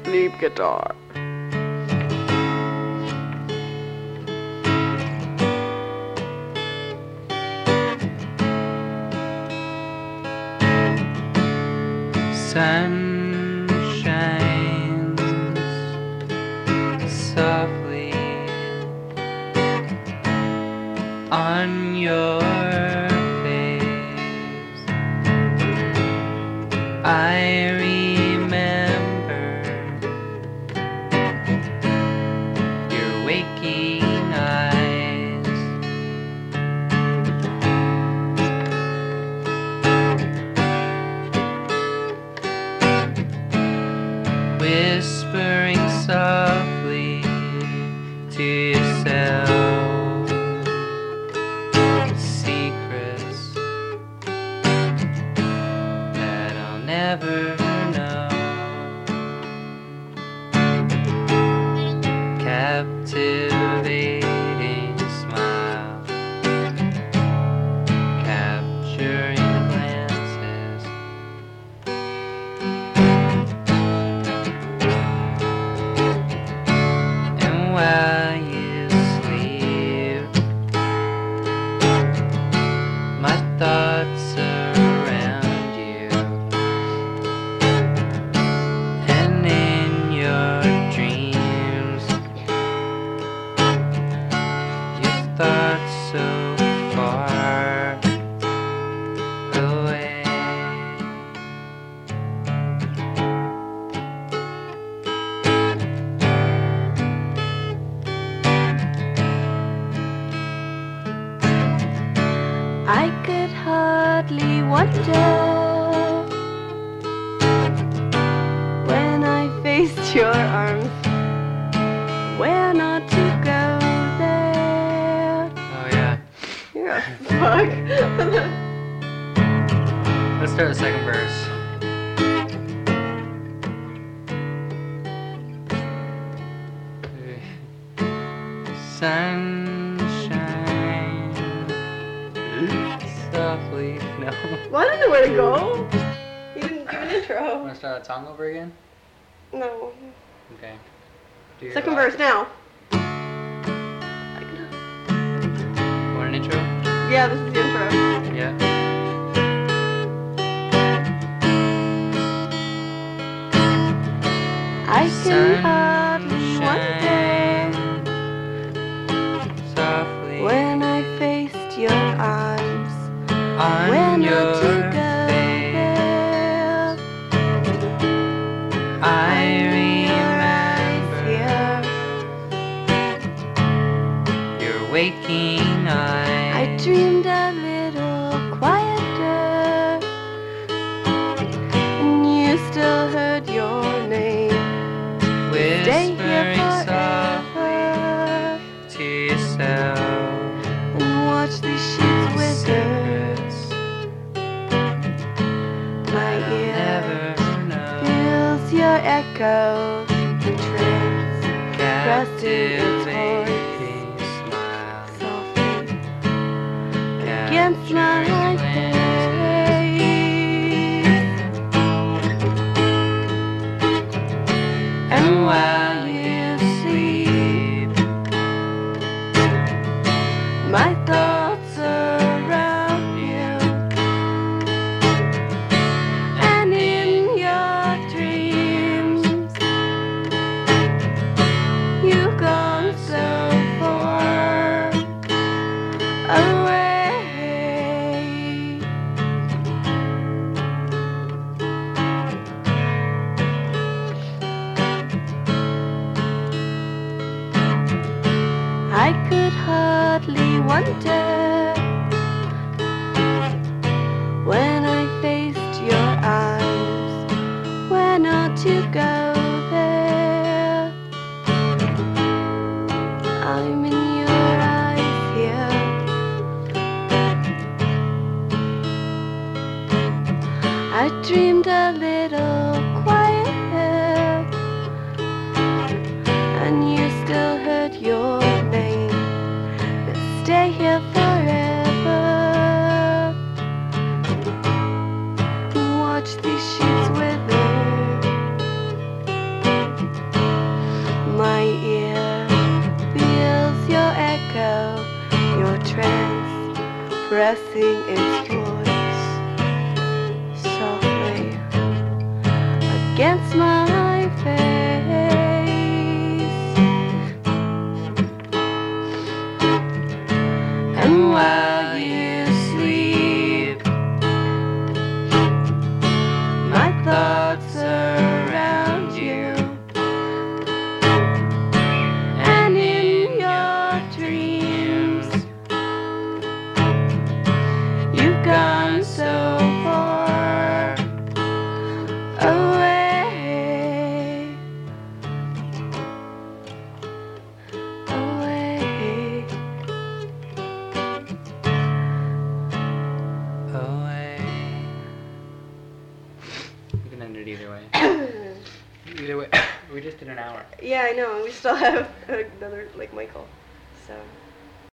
sleep guitar. Sun shines softly on your face. I remember your waking eyes. Whispering softly to yourself secrets that I'll never know. Captivating smile, capturing glances. And while you sleep, my thoughts surround you, and in your dreams, your thoughts so far away. I could hardly wonder when I faced your arms where not to go there. Oh yeah. You're a fuck. Let's start the second verse. Sunshine softly. No. Well, I don't know where to go. You didn't give an intro. Want to start that song over again? No. Okay. Do your Second last- verse now. Want an intro? Yeah, this is the intro. Yeah. I can hardly wonder softly when I faced your arms on where not your to go face. there. I remember your waking eyes. I dreamed a little quieter, and you still heard your name. Stay here Whispering softly forever to yourself and watch the sheets wither. secrets My I'll ear never know. feels your echo, the trance pressing its voice Captivating smile, softly against my capturing face. And while you sleep, My thoughts around you, and in your dreams, you've gone so far away. I could hardly wonder when I faced your arms where not to go there. I'm in your eyes here. I dreamed a little quiet, and you still heard your name. But stay here forever and watch these sheets wither. pressing its voice softly against my face. And while you sleep, My thoughts surround you, and in your dreams, you've gone so far away, away. away. You can end it either way. Either way. We just did an hour. Yeah, I know. We still have another, like, Michael. So.